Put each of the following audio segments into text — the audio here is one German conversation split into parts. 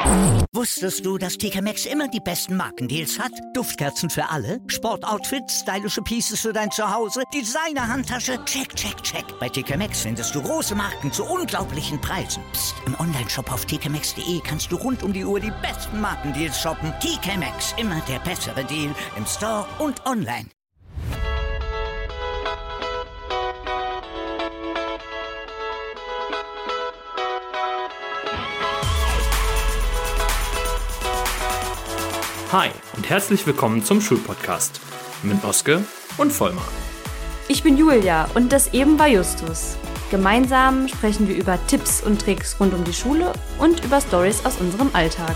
Wusstest du, dass TK Maxx immer die besten Markendeals hat? Duftkerzen für alle, Sportoutfits, stylische Pieces für dein Zuhause, Designer-Handtasche, check, check, check. Bei TK Maxx findest du große Marken zu unglaublichen Preisen. Psst. Im Onlineshop auf tkmaxx.de kannst du rund um die Uhr die besten Markendeals shoppen. TK Maxx, immer der bessere Deal im Store und online. Hi und herzlich willkommen zum Schulpodcast mit Oske und Vollmar. Ich bin Julia und das eben war Justus. Gemeinsam sprechen wir über Tipps und Tricks rund um die Schule und über Storys aus unserem Alltag.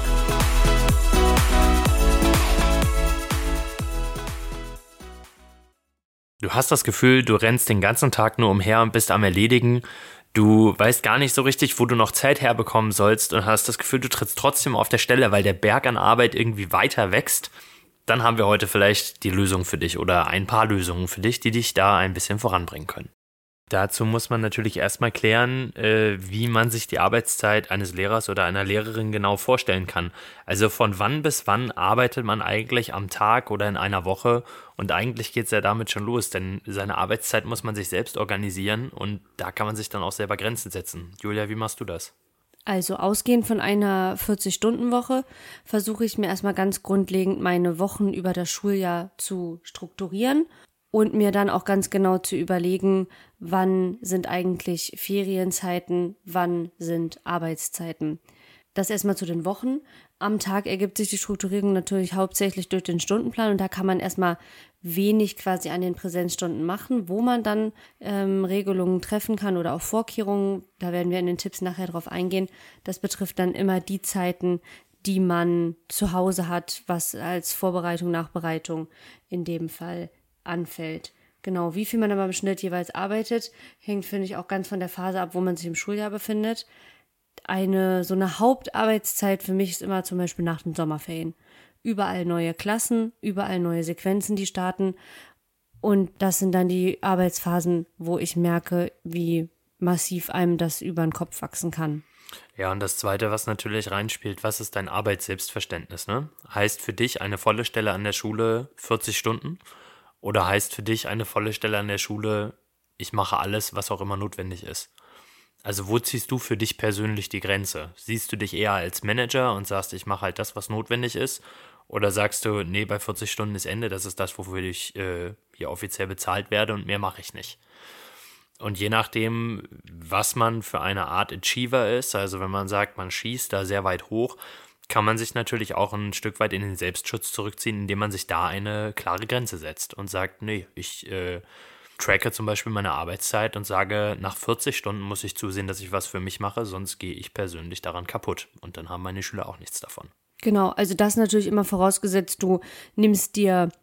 Du hast das Gefühl, du rennst den ganzen Tag nur umher und bist am Erledigen. Du weißt gar nicht so richtig, wo du noch Zeit herbekommen sollst und hast das Gefühl, du trittst trotzdem auf der Stelle, weil der Berg an Arbeit irgendwie weiter wächst. Dann haben wir heute vielleicht die Lösung für dich oder ein paar Lösungen für dich, die dich da ein bisschen voranbringen können. Dazu muss man natürlich erstmal klären, wie man sich die Arbeitszeit eines Lehrers oder einer Lehrerin genau vorstellen kann. Also von wann bis wann arbeitet man eigentlich am Tag oder in einer Woche? Und eigentlich geht es ja damit schon los, denn seine Arbeitszeit muss man sich selbst organisieren und da kann man sich dann auch selber Grenzen setzen. Julia, wie machst du das? Also ausgehend von einer 40-Stunden-Woche versuche ich mir erstmal ganz grundlegend meine Wochen über das Schuljahr zu strukturieren und mir dann auch ganz genau zu überlegen, wann sind eigentlich Ferienzeiten, wann sind Arbeitszeiten. Das erstmal zu den Wochen. Am Tag ergibt sich die Strukturierung natürlich hauptsächlich durch den Stundenplan und da kann man erstmal wenig quasi an den Präsenzstunden machen, wo man dann Regelungen treffen kann oder auch Vorkehrungen. Da werden wir in den Tipps nachher drauf eingehen. Das betrifft dann immer die Zeiten, die man zu Hause hat, was als Vorbereitung, Nachbereitung in dem Fall anfällt. Genau, wie viel man aber im Schnitt jeweils arbeitet, hängt, finde ich, auch ganz von der Phase ab, wo man sich im Schuljahr befindet. So eine Hauptarbeitszeit für mich ist immer zum Beispiel nach den Sommerferien. Überall neue Klassen, überall neue Sequenzen, die starten. Und das sind dann die Arbeitsphasen, wo ich merke, wie massiv einem das über den Kopf wachsen kann. Ja, und das Zweite, was natürlich reinspielt, was ist dein Arbeitsselbstverständnis, ne? Heißt für dich eine volle Stelle an der Schule 40 Stunden? Oder heißt für dich eine volle Stelle an der Schule, ich mache alles, was auch immer notwendig ist? Also wo ziehst du für dich persönlich die Grenze? Siehst du dich eher als Manager und sagst, ich mache halt das, was notwendig ist? Oder sagst du, nee, bei 40 Stunden ist Ende, das ist das, wofür ich hier offiziell bezahlt werde und mehr mache ich nicht? Und je nachdem, was man für eine Art Achiever ist, also wenn man sagt, man schießt da sehr weit hoch, kann man sich natürlich auch ein Stück weit in den Selbstschutz zurückziehen, indem man sich da eine klare Grenze setzt und sagt, nee, ich tracke zum Beispiel meine Arbeitszeit und sage, nach 40 Stunden muss ich zusehen, dass ich was für mich mache, sonst gehe ich persönlich daran kaputt. Und dann haben meine Schüler auch nichts davon. Genau, also das natürlich immer vorausgesetzt, du nimmst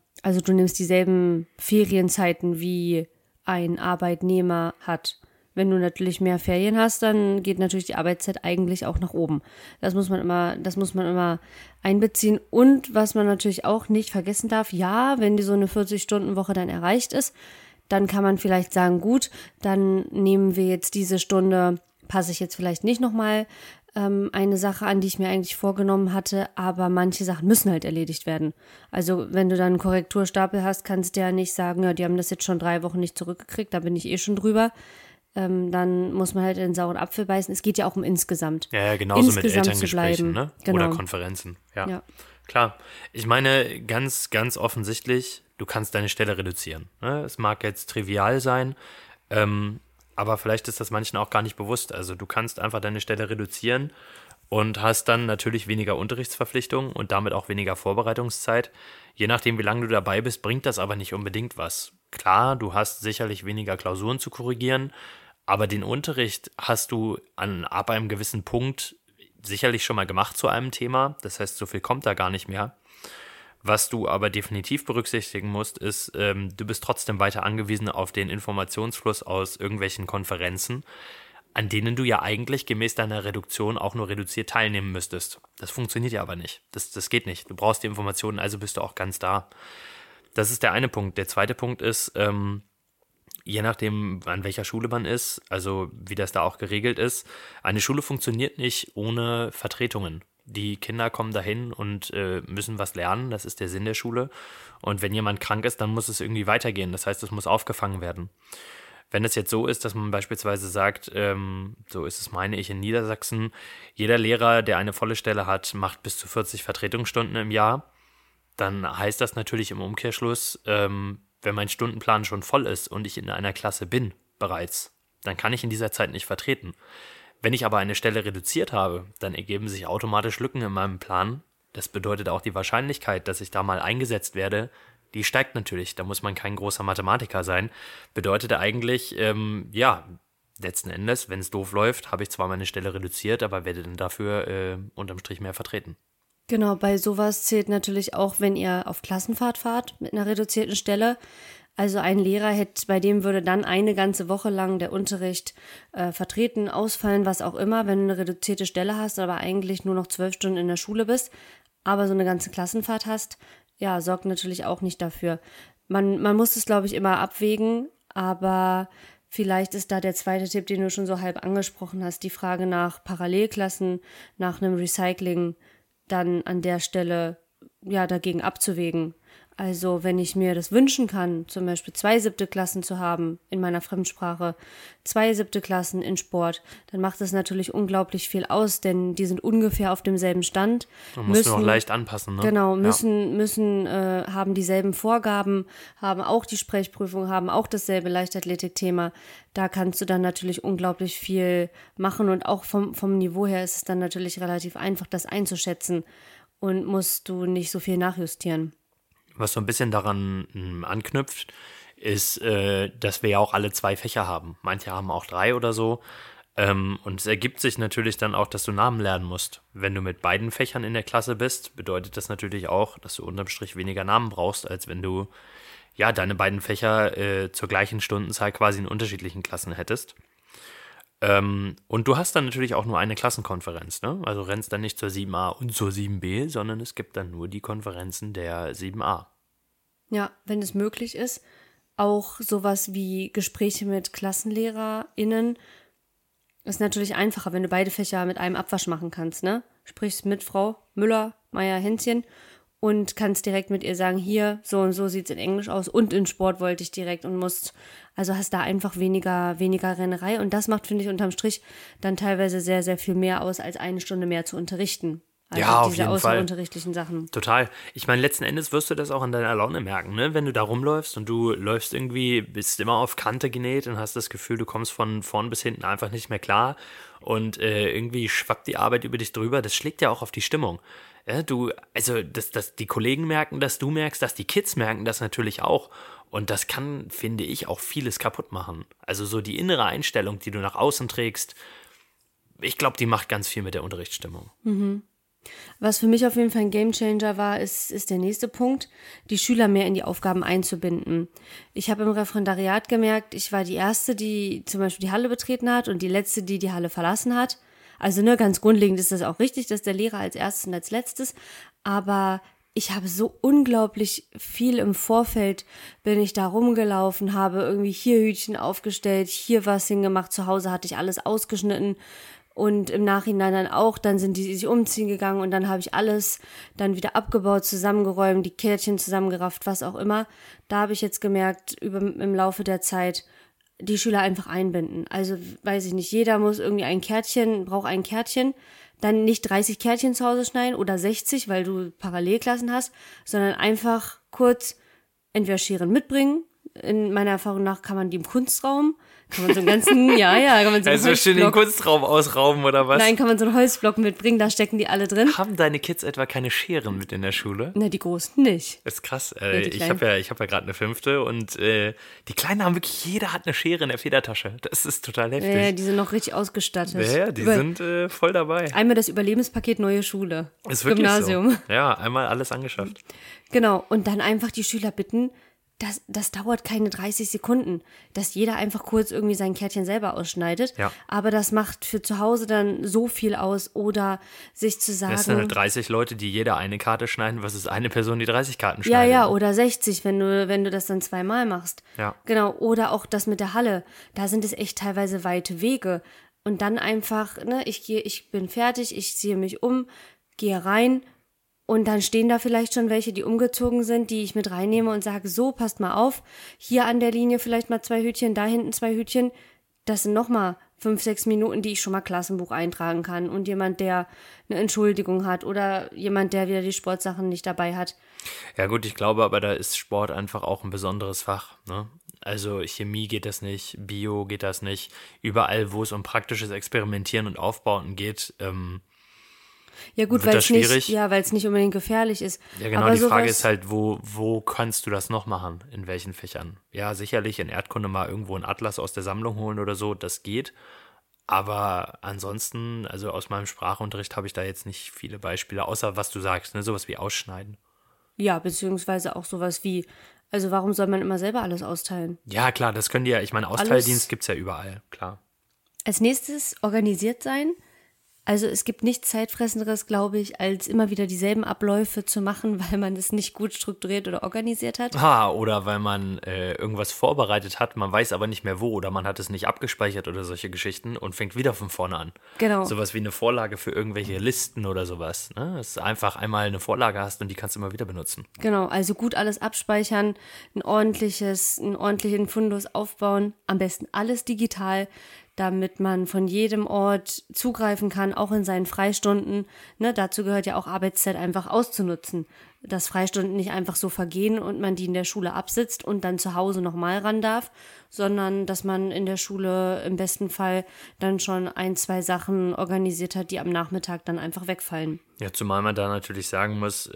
dieselben Ferienzeiten wie ein Arbeitnehmer hat. Wenn du natürlich mehr Ferien hast, dann geht natürlich die Arbeitszeit eigentlich auch nach oben. Das muss man immer einbeziehen. Und was man natürlich auch nicht vergessen darf, ja, wenn die so eine 40-Stunden-Woche dann erreicht ist, dann kann man vielleicht sagen, gut, dann nehmen wir jetzt diese Stunde, passe ich jetzt vielleicht nicht nochmal eine Sache an, die ich mir eigentlich vorgenommen hatte, aber manche Sachen müssen halt erledigt werden. Also wenn du dann einen Korrekturstapel hast, kannst du ja nicht sagen, ja, die haben das jetzt schon 3 Wochen nicht zurückgekriegt, da bin ich eh schon drüber. Dann muss man halt in den sauren Apfel beißen. Es geht ja auch um insgesamt. Ja, genauso insgesamt mit Elterngesprächen, ne? Genau. Oder Konferenzen. Ja, klar. Ich meine, ganz, ganz offensichtlich, du kannst deine Stelle reduzieren. Ne? Es mag jetzt trivial sein, aber vielleicht ist das manchen auch gar nicht bewusst. Also du kannst einfach deine Stelle reduzieren und hast dann natürlich weniger Unterrichtsverpflichtungen und damit auch weniger Vorbereitungszeit. Je nachdem, wie lange du dabei bist, bringt das aber nicht unbedingt was. Klar, du hast sicherlich weniger Klausuren zu korrigieren, aber den Unterricht hast du ab einem gewissen Punkt sicherlich schon mal gemacht zu einem Thema. Das heißt, so viel kommt da gar nicht mehr. Was du aber definitiv berücksichtigen musst, ist, du bist trotzdem weiter angewiesen auf den Informationsfluss aus irgendwelchen Konferenzen, an denen du ja eigentlich gemäß deiner Reduktion auch nur reduziert teilnehmen müsstest. Das funktioniert ja aber nicht. Das geht nicht. Du brauchst die Informationen, also bist du auch ganz da. Das ist der eine Punkt. Der zweite Punkt ist, je nachdem, an welcher Schule man ist, also wie das da auch geregelt ist, eine Schule funktioniert nicht ohne Vertretungen. die Kinder kommen dahin und müssen was lernen, das ist der Sinn der Schule. Und wenn jemand krank ist, dann muss es irgendwie weitergehen, das heißt, es muss aufgefangen werden. Wenn es jetzt so ist, dass man beispielsweise sagt, so ist es, meine ich, in Niedersachsen, jeder Lehrer, der eine volle Stelle hat, macht bis zu 40 Vertretungsstunden im Jahr, dann heißt das natürlich im Umkehrschluss, wenn mein Stundenplan schon voll ist und ich in einer Klasse bin bereits, dann kann ich in dieser Zeit nicht vertreten. Wenn ich aber eine Stelle reduziert habe, dann ergeben sich automatisch Lücken in meinem Plan. Das bedeutet auch die Wahrscheinlichkeit, dass ich da mal eingesetzt werde, die steigt natürlich. Da muss man kein großer Mathematiker sein. Bedeutet eigentlich, letzten Endes, wenn es doof läuft, habe ich zwar meine Stelle reduziert, aber werde dann dafür unterm Strich mehr vertreten. Genau, bei sowas zählt natürlich auch, wenn ihr auf Klassenfahrt fahrt mit einer reduzierten Stelle. Also ein Lehrer bei dem würde dann eine ganze Woche lang der Unterricht vertreten, ausfallen, was auch immer, wenn du eine reduzierte Stelle hast, aber eigentlich nur noch 12 Stunden in der Schule bist, aber so eine ganze Klassenfahrt hast, ja, sorgt natürlich auch nicht dafür. Man muss es, glaube ich, immer abwägen, aber vielleicht ist da der zweite Tipp, den du schon so halb angesprochen hast, die Frage nach Parallelklassen, nach einem Recycling, dann an der Stelle ja dagegen abzuwägen. Also wenn ich mir das wünschen kann, zum Beispiel 2 7. Klassen zu haben in meiner Fremdsprache, 2 7. Klassen in Sport, dann macht das natürlich unglaublich viel aus, denn die sind ungefähr auf demselben Stand. Man muss nur auch leicht anpassen, ne? Genau, haben dieselben Vorgaben, haben auch die Sprechprüfung, haben auch dasselbe Leichtathletikthema. Da kannst du dann natürlich unglaublich viel machen und auch vom Niveau her ist es dann natürlich relativ einfach, das einzuschätzen und musst du nicht so viel nachjustieren. Was so ein bisschen daran anknüpft, ist, dass wir ja auch alle 2 Fächer haben. Manche haben auch 3 oder so. Und es ergibt sich natürlich dann auch, dass du Namen lernen musst. Wenn du mit beiden Fächern in der Klasse bist, bedeutet das natürlich auch, dass du unterm Strich weniger Namen brauchst, als wenn du ja deine beiden Fächer zur gleichen Stundenzahl quasi in unterschiedlichen Klassen hättest. Und du hast dann natürlich auch nur eine Klassenkonferenz, ne? Also rennst dann nicht zur 7a und zur 7b, sondern es gibt dann nur die Konferenzen der 7a. Ja, wenn es möglich ist, auch sowas wie Gespräche mit KlassenlehrerInnen ist natürlich einfacher, wenn du beide Fächer mit einem Abwasch machen kannst, ne? Sprichst mit Frau Müller, Meier, Hänschen und kannst direkt mit ihr sagen, hier, so und so sieht's in Englisch aus und in Sport wollte ich direkt und also hast da einfach weniger Rennerei und das macht, finde ich, unterm Strich dann teilweise sehr, sehr viel mehr aus, als eine Stunde mehr zu unterrichten. Also ja, auf diese jeden Fall. außerunterrichtlichen Sachen. Total. Ich meine, letzten Endes wirst du das auch an deiner Laune merken, ne? Wenn du da rumläufst und du läufst irgendwie, bist immer auf Kante genäht und hast das Gefühl, du kommst von vorn bis hinten einfach nicht mehr klar und irgendwie schwappt die Arbeit über dich drüber, das schlägt ja auch auf die Stimmung. Ja, dass die Kollegen merken, dass du merkst, dass die Kids merken das natürlich auch. Und das kann, finde ich, auch vieles kaputt machen. Also so die innere Einstellung, die du nach außen trägst, ich glaube, die macht ganz viel mit der Unterrichtsstimmung. Mhm. Was für mich auf jeden Fall ein Gamechanger war, ist der nächste Punkt, die Schüler mehr in die Aufgaben einzubinden. Ich habe im Referendariat gemerkt, ich war die Erste, die zum Beispiel die Halle betreten hat und die Letzte, die die Halle verlassen hat. Also ganz grundlegend ist das auch richtig, dass der Lehrer als Erstes und als Letztes, aber ich habe so unglaublich viel im Vorfeld, bin ich da rumgelaufen, habe irgendwie hier Hütchen aufgestellt, hier was hingemacht, zu Hause hatte ich alles ausgeschnitten und im Nachhinein dann auch, dann sind die sich umziehen gegangen und dann habe ich alles dann wieder abgebaut, zusammengeräumt, die Kärtchen zusammengerafft, was auch immer. Da habe ich jetzt gemerkt, im Laufe der Zeit, die Schüler einfach einbinden. Also, weiß ich nicht, jeder muss irgendwie braucht ein Kärtchen, dann nicht 30 Kärtchen zu Hause schneiden oder 60, weil du Parallelklassen hast, sondern einfach kurz entweder Scheren mitbringen. In meiner Erfahrung nach kann man die im Kunstraum, kann man so einen ganzen, kann man so einen Also schön den Kunstraum ausrauben oder was? Nein, kann man so einen Holzblock mitbringen, da stecken die alle drin. Haben deine Kids etwa keine Scheren mit in der Schule? Na, die Großen nicht. Das ist krass. Ich hab ja gerade eine 5. und die Kleinen haben wirklich, jeder hat eine Schere in der Federtasche. Das ist total heftig. Ja, die sind noch richtig ausgestattet. Ja, die sind voll dabei. Einmal das Überlebenspaket neue Schule. Ist wirklich Gymnasium. So. Ja, einmal alles angeschafft. Genau, und dann einfach die Schüler bitten, das dauert keine 30 Sekunden, dass jeder einfach kurz irgendwie sein Kärtchen selber ausschneidet. Ja. Aber das macht für zu Hause dann so viel aus. Oder sich zu sagen... Das sind halt 30 Leute, die jeder eine Karte schneiden. Was ist eine Person, die 30 Karten schneidet? Ja, oder 60, wenn du das dann zweimal machst. Ja. Genau, oder auch das mit der Halle. Da sind es echt teilweise weite Wege. Und dann einfach, ich bin fertig, ich ziehe mich um, gehe rein und dann stehen da vielleicht schon welche, die umgezogen sind, die ich mit reinnehme und sage, so, passt mal auf, hier an der Linie vielleicht mal 2 Hütchen, da hinten 2 Hütchen. Das sind nochmal 5, 6 Minuten, die ich schon mal Klassenbuch eintragen kann. Und jemand, der eine Entschuldigung hat oder jemand, der wieder die Sportsachen nicht dabei hat. Ja gut, ich glaube aber, da ist Sport einfach auch ein besonderes Fach, ne? Also Chemie geht das nicht, Bio geht das nicht. Überall, wo es um praktisches Experimentieren und Aufbauen geht, ja gut, weil es nicht unbedingt gefährlich ist. Ja genau, aber die Frage ist halt, wo kannst du das noch machen? In welchen Fächern? Ja, sicherlich in Erdkunde mal irgendwo einen Atlas aus der Sammlung holen oder so, das geht. Aber ansonsten, also aus meinem Sprachunterricht habe ich da jetzt nicht viele Beispiele, außer was du sagst, ne, sowas wie Ausschneiden. Ja, beziehungsweise auch sowas wie, also warum soll man immer selber alles austeilen? Ja klar, das können die ja, ich meine, Austeildienst gibt es ja überall, klar. Als nächstes organisiert sein. Also es gibt nichts Zeitfressenderes, glaube ich, als immer wieder dieselben Abläufe zu machen, weil man es nicht gut strukturiert oder organisiert hat. Oder weil man irgendwas vorbereitet hat, man weiß aber nicht mehr wo oder man hat es nicht abgespeichert oder solche Geschichten und fängt wieder von vorne an. Genau. Sowas wie eine Vorlage für irgendwelche Listen oder sowas. Ne? Dass du einfach einmal eine Vorlage hast und die kannst du immer wieder benutzen. Genau, also gut alles abspeichern, einen ordentlichen Fundus aufbauen, am besten alles digital, damit man von jedem Ort zugreifen kann, auch in seinen Freistunden. Ne, dazu gehört ja auch Arbeitszeit einfach auszunutzen, dass Freistunden nicht einfach so vergehen und man die in der Schule absitzt und dann zu Hause nochmal ran darf, sondern dass man in der Schule im besten Fall dann schon 1, 2 Sachen organisiert hat, die am Nachmittag dann einfach wegfallen. Ja, zumal man da natürlich sagen muss,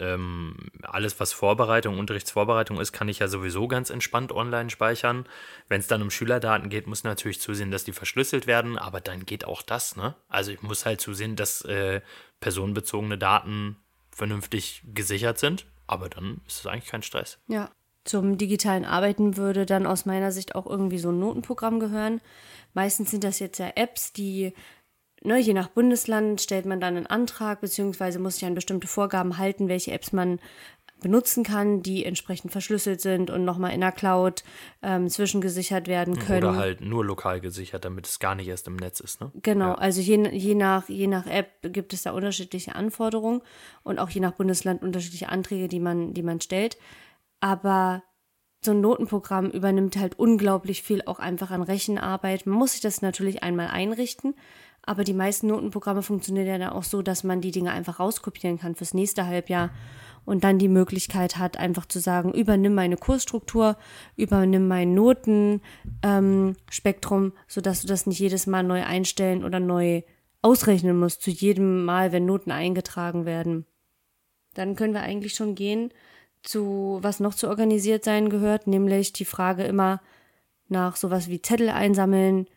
alles was Unterrichtsvorbereitung ist, kann ich ja sowieso ganz entspannt online speichern. Wenn es dann um Schülerdaten geht, muss natürlich zusehen, dass die verschlüsselt werden, aber dann geht auch das, ne? Also ich muss halt zusehen, dass personenbezogene Daten vernünftig gesichert sind, aber dann ist es eigentlich kein Stress. Ja, zum digitalen Arbeiten würde dann aus meiner Sicht auch irgendwie so ein Notenprogramm gehören. Meistens sind das jetzt ja Apps, die, ne, je nach Bundesland stellt man dann einen Antrag, beziehungsweise muss sich an bestimmte Vorgaben halten, welche Apps man benutzen kann, die entsprechend verschlüsselt sind und nochmal in der Cloud zwischengesichert werden können. Oder halt nur lokal gesichert, damit es gar nicht erst im Netz ist, ne? Genau, ja. Also je nach App gibt es da unterschiedliche Anforderungen und auch je nach Bundesland unterschiedliche Anträge, die man stellt. Aber so ein Notenprogramm übernimmt halt unglaublich viel auch einfach an Rechenarbeit. Man muss sich das natürlich einmal einrichten, aber die meisten Notenprogramme funktionieren ja dann auch so, dass man die Dinge einfach rauskopieren kann fürs nächste Halbjahr und dann die Möglichkeit hat, einfach zu sagen, übernimm meine Kursstruktur, übernimm mein Notenspektrum, sodass du das nicht jedes Mal neu einstellen oder neu ausrechnen musst, zu jedem Mal, wenn Noten eingetragen werden. Dann können wir eigentlich schon gehen zu, was noch zu organisiert sein gehört, nämlich die Frage immer nach sowas wie Zettel einsammeln.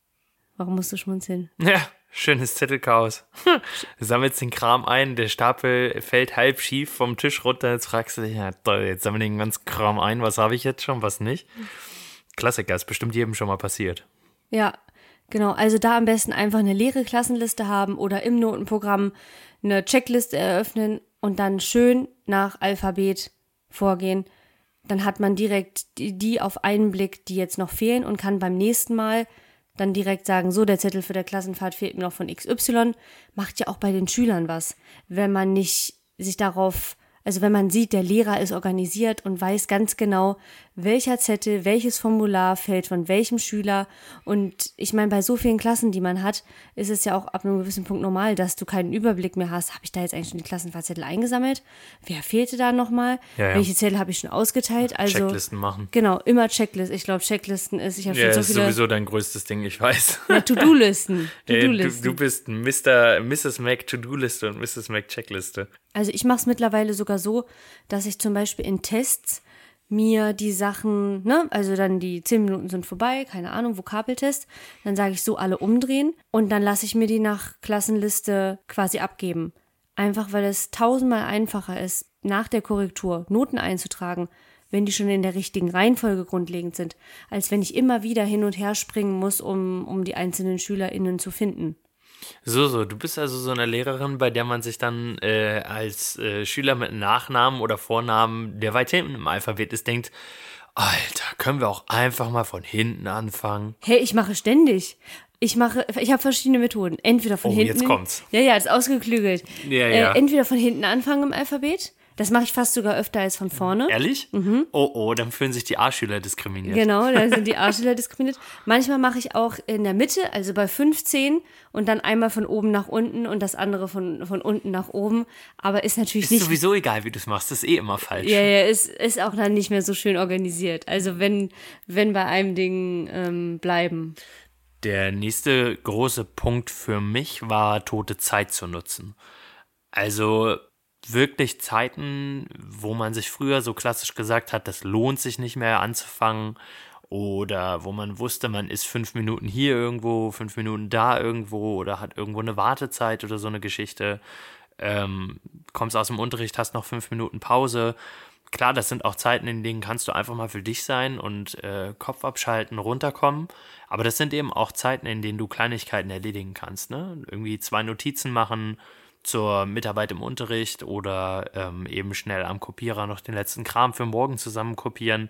Warum musst du schmunzeln? Ja, schönes Zettelchaos. Du sammelst den Kram ein, der Stapel fällt halb schief vom Tisch runter, jetzt fragst du dich, ja toll, jetzt sammle ich den ganzen Kram ein, was habe ich jetzt schon, was nicht? Klassiker, ist bestimmt jedem schon mal passiert. Ja, genau, also da am besten einfach eine leere Klassenliste haben oder im Notenprogramm eine Checkliste eröffnen und dann schön nach Alphabet vorgehen. Dann hat man direkt die auf einen Blick, die jetzt noch fehlen und kann beim nächsten Mal dann direkt sagen, so, der Zettel für der Klassenfahrt fehlt mir noch von XY. Macht ja auch bei den Schülern was, wenn man nicht sich darauf, also wenn man sieht, der Lehrer ist organisiert und weiß ganz genau, welcher Zettel, welches Formular fällt von welchem Schüler. Und ich meine, bei so vielen Klassen, die man hat, ist es ja auch ab einem gewissen Punkt normal, dass du keinen Überblick mehr hast. Habe ich da jetzt eigentlich schon die Klassenfahrtzettel eingesammelt? Wer fehlte da nochmal? Ja. Welche Zettel habe ich schon ausgeteilt? Also Checklisten machen. Genau, immer Checklisten. Ich glaube, Checklisten ist, ich habe schon so viele. Ja, ist sowieso dein größtes Ding, ich weiß. Ja, To-Do-Listen. Du bist Mrs. Mac To-Do-Liste und Mrs. Mac Checkliste. Also ich mache es mittlerweile sogar so, dass ich zum Beispiel in Tests mir die Sachen, ne, also dann die 10 Minuten sind vorbei, keine Ahnung, Vokabeltest, dann sage ich so, alle umdrehen und dann lasse ich mir die nach Klassenliste quasi abgeben. Einfach, weil es 1000-mal einfacher ist, nach der Korrektur Noten einzutragen, wenn die schon in der richtigen Reihenfolge grundlegend sind, als wenn ich immer wieder hin und her springen muss, um die einzelnen SchülerInnen zu finden. So, du bist also so eine Lehrerin, bei der man sich dann als Schüler mit Nachnamen oder Vornamen, der weit hinten im Alphabet ist, denkt, Alter, können wir auch einfach mal von hinten anfangen? Hey, ich mache ständig. Ich habe verschiedene Methoden. Entweder von hinten. Jetzt kommt's. Ja, ist ausgeklügelt. Ja. Entweder von hinten anfangen im Alphabet. Das mache ich fast sogar öfter als von vorne. Ehrlich? Mhm. Oh, dann fühlen sich die A-Schüler diskriminiert. Genau, dann sind die A-Schüler diskriminiert. Manchmal mache ich auch in der Mitte, also bei 15 und dann einmal von oben nach unten und das andere von unten nach oben. Aber ist natürlich nicht... Ist sowieso egal, wie du es machst. Das ist immer falsch. Ja, ist auch dann nicht mehr so schön organisiert. Also wenn bei einem Ding bleiben. Der nächste große Punkt für mich war, tote Zeit zu nutzen. Also wirklich Zeiten, wo man sich früher so klassisch gesagt hat, das lohnt sich nicht mehr anzufangen, oder wo man wusste, man ist 5 Minuten hier irgendwo, 5 Minuten da irgendwo oder hat irgendwo eine Wartezeit oder so eine Geschichte, kommst aus dem Unterricht, hast noch 5 Minuten Pause. Klar, das sind auch Zeiten, in denen kannst du einfach mal für dich sein und Kopf abschalten, runterkommen. Aber das sind eben auch Zeiten, in denen du Kleinigkeiten erledigen kannst, ne? Irgendwie 2 Notizen machen zur Mitarbeit im Unterricht oder eben schnell am Kopierer noch den letzten Kram für morgen zusammen kopieren.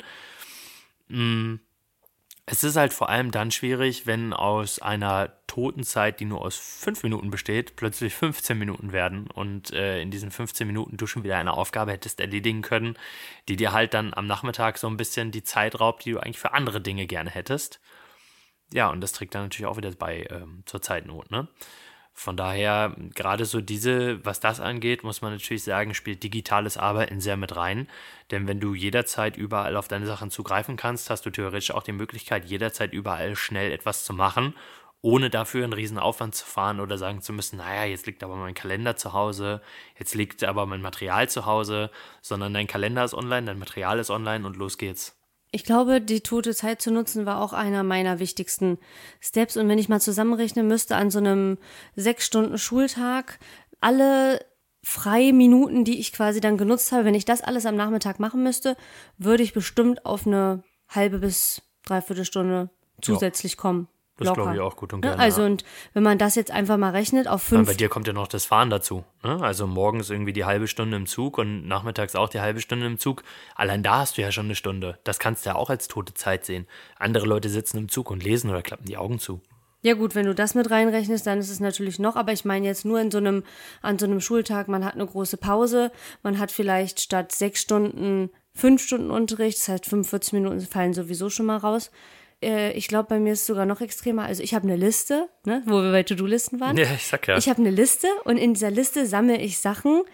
Es ist halt vor allem dann schwierig, wenn aus einer toten Zeit, die nur aus 5 Minuten besteht, plötzlich 15 Minuten werden und in diesen 15 Minuten du schon wieder eine Aufgabe hättest erledigen können, die dir halt dann am Nachmittag so ein bisschen die Zeit raubt, die du eigentlich für andere Dinge gerne hättest. Ja, und das trägt dann natürlich auch wieder bei zur Zeitnot, ne? Von daher, gerade so was das angeht, muss man natürlich sagen, spielt digitales Arbeiten sehr mit rein. Denn wenn du jederzeit überall auf deine Sachen zugreifen kannst, hast du theoretisch auch die Möglichkeit, jederzeit überall schnell etwas zu machen, ohne dafür einen riesen Aufwand zu fahren oder sagen zu müssen, naja, jetzt liegt aber mein Kalender zu Hause, jetzt liegt aber mein Material zu Hause, sondern dein Kalender ist online, dein Material ist online und los geht's. Ich glaube, die tote Zeit zu nutzen war auch einer meiner wichtigsten Steps. Und wenn ich mal zusammenrechnen müsste, an so einem 6-Stunden-Schultag, alle freie Minuten, die ich quasi dann genutzt habe, wenn ich das alles am Nachmittag machen müsste, würde ich bestimmt auf eine halbe bis dreiviertel Stunde zusätzlich kommen. Das glaube ich auch gut und gerne. Also und wenn man das jetzt einfach mal rechnet auf 5... Bei dir kommt ja noch das Fahren dazu. Ne? Also morgens irgendwie die halbe Stunde im Zug und nachmittags auch die halbe Stunde im Zug. Allein da hast du ja schon eine Stunde. Das kannst du ja auch als tote Zeit sehen. Andere Leute sitzen im Zug und lesen oder klappen die Augen zu. Ja gut, wenn du das mit reinrechnest, dann ist es natürlich noch, aber ich meine jetzt nur an so einem Schultag, man hat eine große Pause, man hat vielleicht statt 6 Stunden 5 Stunden Unterricht, das heißt 45 Minuten fallen sowieso schon mal raus. Ich glaube, bei mir ist es sogar noch extremer. Also ich habe eine Liste, ne, wo wir bei To-Do-Listen waren. Ja, ich sag ja. Ich habe eine Liste und in dieser Liste sammle ich Sachen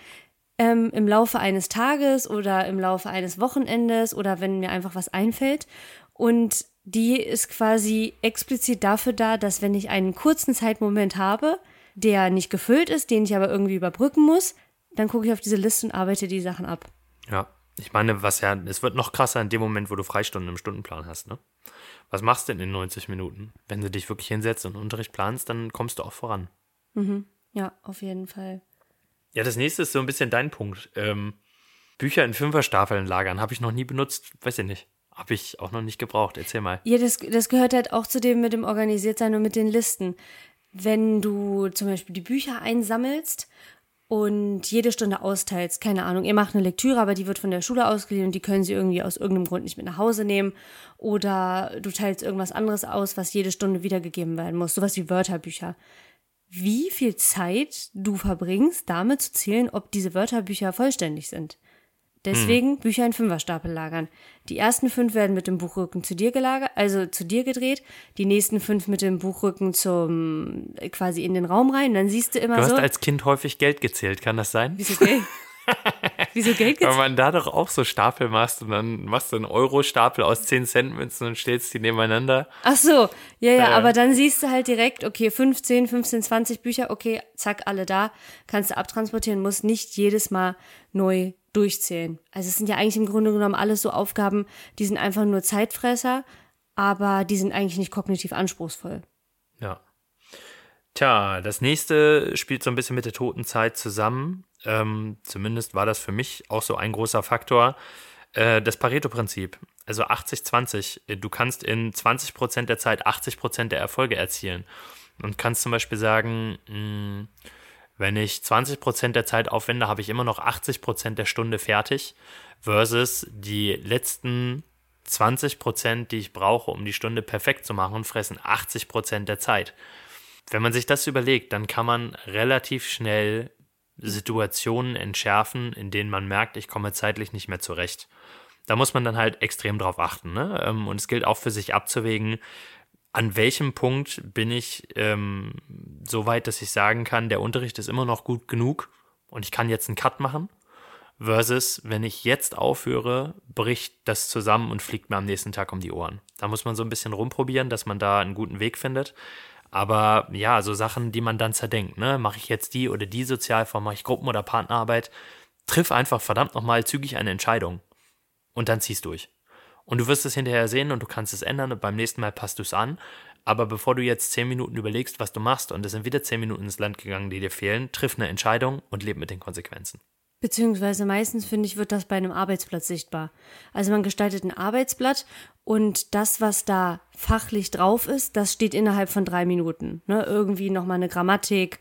im Laufe eines Tages oder im Laufe eines Wochenendes oder wenn mir einfach was einfällt. Und die ist quasi explizit dafür da, dass wenn ich einen kurzen Zeitmoment habe, der nicht gefüllt ist, den ich aber irgendwie überbrücken muss, dann gucke ich auf diese Liste und arbeite die Sachen ab. Ja, ich meine, es wird noch krasser in dem Moment, wo du Freistunden im Stundenplan hast, ne? Was machst du denn in 90 Minuten? Wenn du dich wirklich hinsetzt und Unterricht planst, dann kommst du auch voran. Mhm. Ja, auf jeden Fall. Ja, das nächste ist so ein bisschen dein Punkt. Bücher in Fünferstapeln lagern, habe ich noch nie benutzt, weiß ich nicht. Habe ich auch noch nicht gebraucht, erzähl mal. Ja, das gehört halt auch zu dem mit dem Organisiertsein und mit den Listen. Wenn du zum Beispiel die Bücher einsammelst und jede Stunde austeilst, keine Ahnung, ihr macht eine Lektüre, aber die wird von der Schule ausgeliehen und die können sie irgendwie aus irgendeinem Grund nicht mit nach Hause nehmen, oder du teilst irgendwas anderes aus, was jede Stunde wiedergegeben werden muss, sowas wie Wörterbücher. Wie viel Zeit du verbringst, damit zu zählen, ob diese Wörterbücher vollständig sind. Deswegen Bücher in Fünferstapel lagern. Die ersten 5 werden mit dem Buchrücken zu dir gedreht, die nächsten 5 mit dem Buchrücken quasi in den Raum rein. Und dann siehst du immer so. Du so. hast als Kind häufig Geld gezählt, kann das sein? Wieso Geld? Wieso Geld gezählt? Weil man da doch auch so Stapel machst und dann machst du einen Euro-Stapel aus 10-Cent-Münzen und stellst die nebeneinander. Ach so, ja, aber dann siehst du halt direkt, okay, 15, 20 Bücher, okay, zack, alle da, kannst du abtransportieren, musst nicht jedes Mal neu durchzählen. Also es sind ja eigentlich im Grunde genommen alles so Aufgaben, die sind einfach nur Zeitfresser, aber die sind eigentlich nicht kognitiv anspruchsvoll. Ja. Tja, das nächste spielt so ein bisschen mit der toten Zeit zusammen. Zumindest war das für mich auch so ein großer Faktor. Das Pareto-Prinzip, also 80-20. Du kannst in 20% der Zeit 80% der Erfolge erzielen. Und kannst zum Beispiel sagen, wenn ich 20% der Zeit aufwende, habe ich immer noch 80% der Stunde fertig, versus die letzten 20%, die ich brauche, um die Stunde perfekt zu machen, fressen 80% der Zeit. Wenn man sich das überlegt, dann kann man relativ schnell Situationen entschärfen, in denen man merkt, ich komme zeitlich nicht mehr zurecht. Da muss man dann halt extrem drauf achten, ne? Und es gilt auch für sich abzuwägen, an welchem Punkt bin ich so weit, dass ich sagen kann, der Unterricht ist immer noch gut genug und ich kann jetzt einen Cut machen, versus, wenn ich jetzt aufhöre, bricht das zusammen und fliegt mir am nächsten Tag um die Ohren. Da muss man so ein bisschen rumprobieren, dass man da einen guten Weg findet. Aber ja, so Sachen, die man dann zerdenkt, ne? Mache ich jetzt die oder die Sozialform, mache ich Gruppen- oder Partnerarbeit? Triff einfach verdammt nochmal zügig eine Entscheidung und dann zieh's durch. Und du wirst es hinterher sehen und du kannst es ändern und beim nächsten Mal passt du es an. Aber bevor du jetzt 10 Minuten überlegst, was du machst und es sind wieder 10 Minuten ins Land gegangen, die dir fehlen, triff eine Entscheidung und leb mit den Konsequenzen. Beziehungsweise meistens, finde ich, wird das bei einem Arbeitsplatz sichtbar. Also man gestaltet ein Arbeitsblatt und das, was da fachlich drauf ist, das steht innerhalb von 3 Minuten. Ne? Irgendwie nochmal eine Grammatik,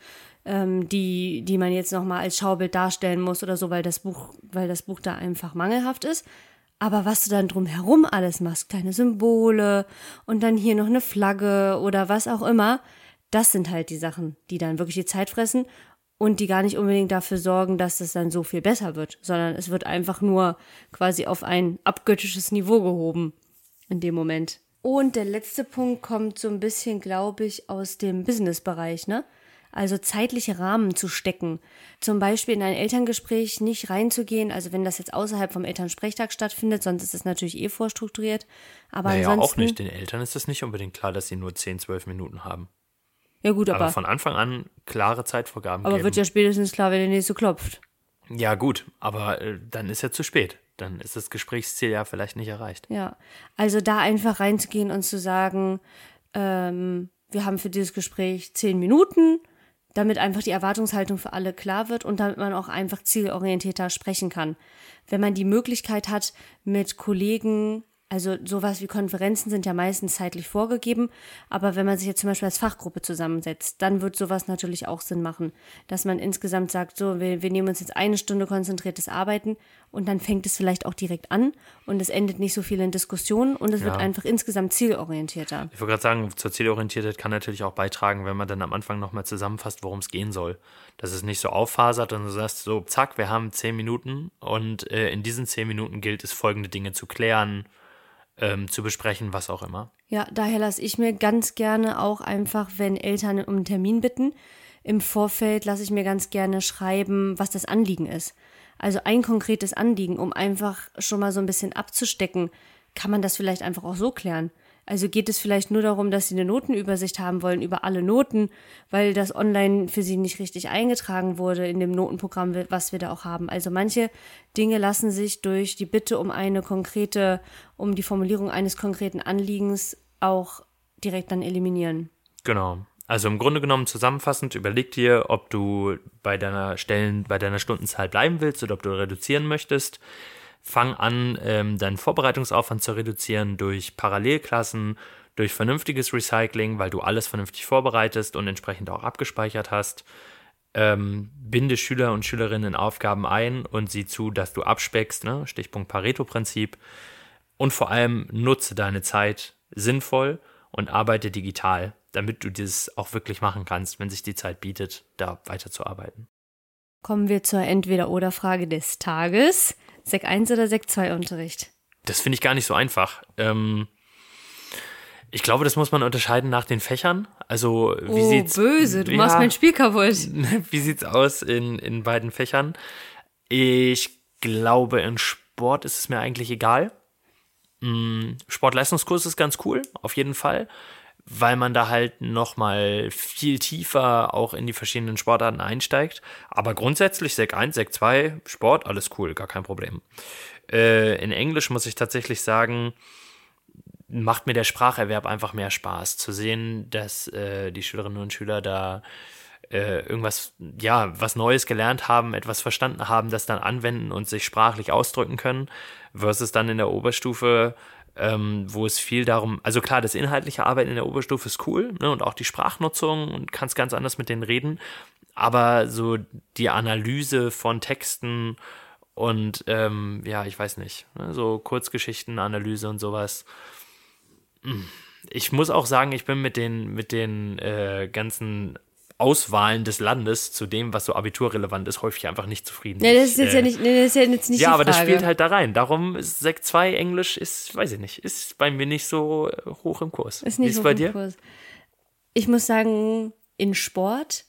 die man jetzt nochmal als Schaubild darstellen muss oder so, weil das Buch da einfach mangelhaft ist. Aber was du dann drumherum alles machst, kleine Symbole und dann hier noch eine Flagge oder was auch immer, das sind halt die Sachen, die dann wirklich die Zeit fressen und die gar nicht unbedingt dafür sorgen, dass es dann so viel besser wird, sondern es wird einfach nur quasi auf ein abgöttisches Niveau gehoben in dem Moment. Und der letzte Punkt kommt so ein bisschen, glaube ich, aus dem Business-Bereich, ne? Also zeitliche Rahmen zu stecken. Zum Beispiel in ein Elterngespräch nicht reinzugehen, also wenn das jetzt außerhalb vom Elternsprechtag stattfindet, sonst ist es natürlich vorstrukturiert. Aber naja, ansonsten auch nicht. Den Eltern ist es nicht unbedingt klar, dass sie nur 10, 12 Minuten haben. Ja gut, aber von Anfang an klare Zeitvorgaben geben. Aber wird ja spätestens klar, wenn der Nächste klopft. Ja gut, aber dann ist ja zu spät. Dann ist das Gesprächsziel ja vielleicht nicht erreicht. Ja, also da einfach reinzugehen und zu sagen, wir haben für dieses Gespräch 10 Minuten, damit einfach die Erwartungshaltung für alle klar wird und damit man auch einfach zielorientierter sprechen kann. Wenn man die Möglichkeit hat, mit Kollegen, also sowas wie Konferenzen sind ja meistens zeitlich vorgegeben, aber wenn man sich jetzt zum Beispiel als Fachgruppe zusammensetzt, dann wird sowas natürlich auch Sinn machen, dass man insgesamt sagt, so, wir nehmen uns jetzt 1 Stunde konzentriertes Arbeiten und dann fängt es vielleicht auch direkt an und es endet nicht so viel in Diskussionen und es wird einfach insgesamt zielorientierter. Ich wollte gerade sagen, zur Zielorientiertheit kann natürlich auch beitragen, wenn man dann am Anfang nochmal zusammenfasst, worum es gehen soll. Dass es nicht so auffasert und du sagst so, zack, wir haben 10 Minuten und in diesen 10 Minuten gilt es, folgende Dinge zu klären, zu besprechen, was auch immer. Ja, daher lasse ich mir ganz gerne auch einfach, wenn Eltern um einen Termin bitten, im Vorfeld lasse ich mir ganz gerne schreiben, was das Anliegen ist. Also ein konkretes Anliegen, um einfach schon mal so ein bisschen abzustecken, kann man das vielleicht einfach auch so klären. Also geht es vielleicht nur darum, dass sie eine Notenübersicht haben wollen über alle Noten, weil das online für sie nicht richtig eingetragen wurde in dem Notenprogramm, was wir da auch haben. Also manche Dinge lassen sich durch die Bitte um um die Formulierung eines konkreten Anliegens auch direkt dann eliminieren. Genau. Also im Grunde genommen zusammenfassend, überleg dir, ob du bei deiner Stundenzahl bleiben willst oder ob du reduzieren möchtest. Fang an, deinen Vorbereitungsaufwand zu reduzieren durch Parallelklassen, durch vernünftiges Recycling, weil du alles vernünftig vorbereitest und entsprechend auch abgespeichert hast. Binde Schüler und Schülerinnen in Aufgaben ein und sieh zu, dass du abspeckst, ne? Stichpunkt Pareto-Prinzip. Und vor allem nutze deine Zeit sinnvoll und arbeite digital, damit du das auch wirklich machen kannst, wenn sich die Zeit bietet, da weiterzuarbeiten. Kommen wir zur Entweder-oder-Frage des Tages. Sek 1 oder Sek 2 Unterricht? Das finde ich gar nicht so einfach. Ich glaube, das muss man unterscheiden nach den Fächern. Also, wie sieht's böse, du machst mein Spiel kaputt. Wie sieht's aus in beiden Fächern? Ich glaube, in Sport ist es mir eigentlich egal. Sportleistungskurs ist ganz cool, auf jeden Fall, weil man da halt nochmal viel tiefer auch in die verschiedenen Sportarten einsteigt. Aber grundsätzlich Sek 1, Sek 2, Sport, alles cool, gar kein Problem. In Englisch muss ich tatsächlich sagen, macht mir der Spracherwerb einfach mehr Spaß. Zu sehen, dass die Schülerinnen und Schüler da irgendwas, was Neues gelernt haben, etwas verstanden haben, das dann anwenden und sich sprachlich ausdrücken können, versus dann in der Oberstufe, wo es viel darum, also klar, das inhaltliche Arbeiten in der Oberstufe ist cool, ne, und auch die Sprachnutzung und kannst ganz anders mit denen reden, aber so die Analyse von Texten Und ich weiß nicht, ne, so Kurzgeschichtenanalyse und sowas. Ich muss auch sagen, ich bin mit den ganzen Auswahlen des Landes zu dem, was so abiturrelevant ist, häufig einfach nicht zufrieden. Ja, das ist jetzt nicht die Ja, aber Frage. das spielt halt da rein. Darum ist Sek 2 Englisch weiß ich nicht, ist bei mir nicht so hoch im Kurs. Ist nicht Wie ist hoch bei im dir? Kurs. Ich muss sagen, in Sport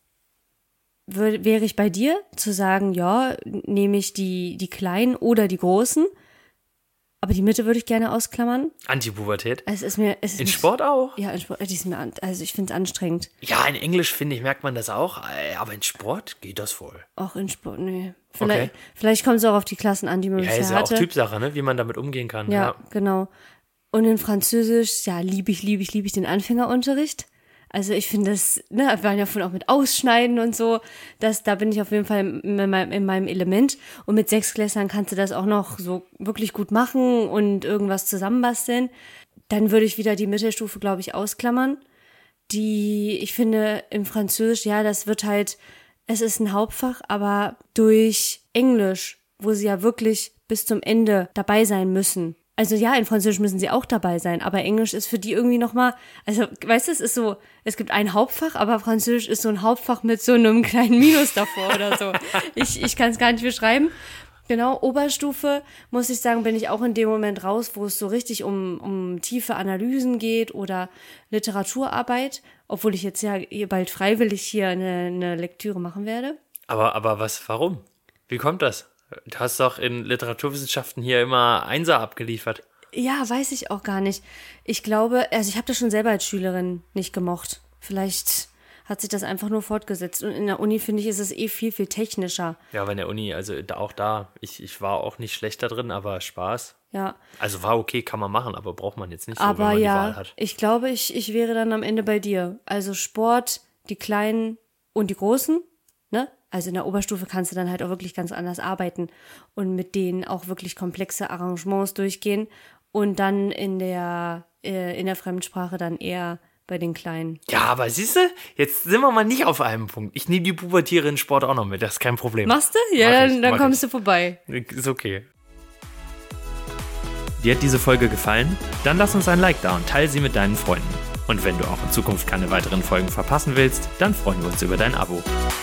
wäre ich bei dir, zu sagen, ja, nehme ich die Kleinen oder die Großen. Aber die Mitte würde ich gerne ausklammern. Antipubertät? In Sport auch? Ja, in Sport. Ich finde es anstrengend. Ja, in Englisch, finde ich, merkt man das auch. Aber in Sport geht das voll. Auch in Sport, nee. Okay. Vielleicht kommt es auch auf die Klassen an, die man bisher hatte. Ja, ist ja auch hatte. Typsache, ne? Wie man damit umgehen kann. Ja, genau. Und in Französisch, ja, liebe ich den Anfängerunterricht. Also ich finde das, ne, wir waren ja vorhin auch mit Ausschneiden und so, da bin ich auf jeden Fall in meinem Element. Und mit 6-Klässlern kannst du das auch noch so wirklich gut machen und irgendwas zusammenbasteln. Dann würde ich wieder die Mittelstufe, glaube ich, ausklammern. Ich finde im Französisch, ja, das wird halt, es ist ein Hauptfach, aber durch Englisch, wo sie ja wirklich bis zum Ende dabei sein müssen. Also ja, in Französisch müssen sie auch dabei sein, aber Englisch ist für die irgendwie nochmal, also weißt du, es ist so, es gibt ein Hauptfach, aber Französisch ist so ein Hauptfach mit so einem kleinen Minus davor oder so. Ich kann es gar nicht beschreiben. Genau, Oberstufe, muss ich sagen, bin ich auch in dem Moment raus, wo es so richtig um tiefe Analysen geht oder Literaturarbeit, obwohl ich jetzt ja bald freiwillig hier eine Lektüre machen werde. Aber warum? Wie kommt das? Du hast doch in Literaturwissenschaften hier immer Einser abgeliefert. Ja, weiß ich auch gar nicht. Ich glaube, also ich habe das schon selber als Schülerin nicht gemocht. Vielleicht hat sich das einfach nur fortgesetzt. Und in der Uni, finde ich, ist es viel, viel technischer. Ja, aber in der Uni, also auch da, ich war auch nicht schlechter drin, aber Spaß. Ja. Also war okay, kann man machen, aber braucht man jetzt nicht so, aber wenn man ja, die Wahl hat. Ich glaube, ich wäre dann am Ende bei dir. Also Sport, die Kleinen und die Großen, ne? Also in der Oberstufe kannst du dann halt auch wirklich ganz anders arbeiten und mit denen auch wirklich komplexe Arrangements durchgehen und dann in der Fremdsprache dann eher bei den Kleinen. Ja, aber siehst du, jetzt sind wir mal nicht auf einem Punkt. Ich nehme die Pubertiere in Sport auch noch mit, das ist kein Problem. Machst du? Ja, dann kommst du vorbei. Ist okay. Dir hat diese Folge gefallen? Dann lass uns ein Like da und teile sie mit deinen Freunden. Und wenn du auch in Zukunft keine weiteren Folgen verpassen willst, dann freuen wir uns über dein Abo.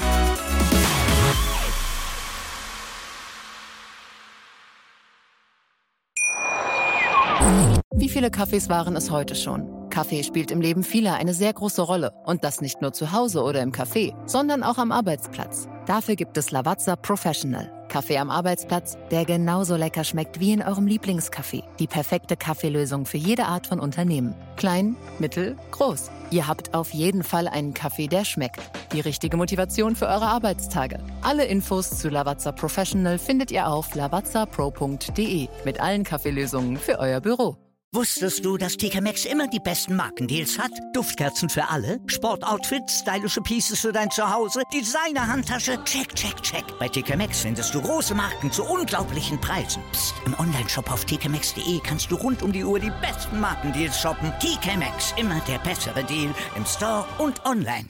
Wie viele Kaffees waren es heute schon? Kaffee spielt im Leben vieler eine sehr große Rolle. Und das nicht nur zu Hause oder im Café, sondern auch am Arbeitsplatz. Dafür gibt es Lavazza Professional. Kaffee am Arbeitsplatz, der genauso lecker schmeckt wie in eurem Lieblingscafé. Die perfekte Kaffeelösung für jede Art von Unternehmen. Klein, mittel, groß. Ihr habt auf jeden Fall einen Kaffee, der schmeckt. Die richtige Motivation für eure Arbeitstage. Alle Infos zu Lavazza Professional findet ihr auf lavazzapro.de mit allen Kaffeelösungen für euer Büro. Wusstest du, dass TK Maxx immer die besten Markendeals hat? Duftkerzen für alle, Sportoutfits, stylische Pieces für dein Zuhause, Designer-Handtasche, check, check, check. Bei TK Maxx findest du große Marken zu unglaublichen Preisen. Psst. Im Onlineshop auf tkmaxx.de kannst du rund um die Uhr die besten Markendeals shoppen. TK Maxx, immer der bessere Deal im Store und online.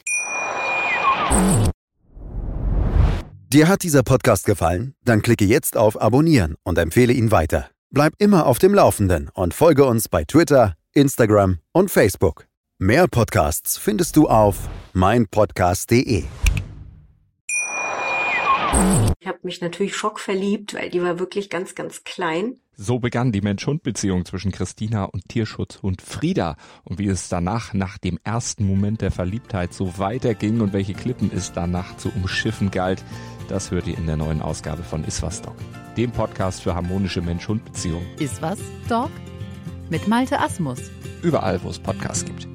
Dir hat dieser Podcast gefallen? Dann klicke jetzt auf Abonnieren und empfehle ihn weiter. Bleib immer auf dem Laufenden und folge uns bei Twitter, Instagram und Facebook. Mehr Podcasts findest du auf meinpodcast.de. Ich habe mich natürlich schockverliebt, weil die war wirklich ganz, ganz klein. So begann die Mensch-Hund-Beziehung zwischen Christina und Tierschutzhund Frieda. Und wie es danach, nach dem ersten Moment der Verliebtheit, so weiterging und welche Klippen es danach zu umschiffen galt, das hört ihr in der neuen Ausgabe von Iswas Dog, dem Podcast für harmonische Mensch-Hund-Beziehungen. Iswas Dog? Mit Malte Asmus. Überall, wo es Podcasts gibt.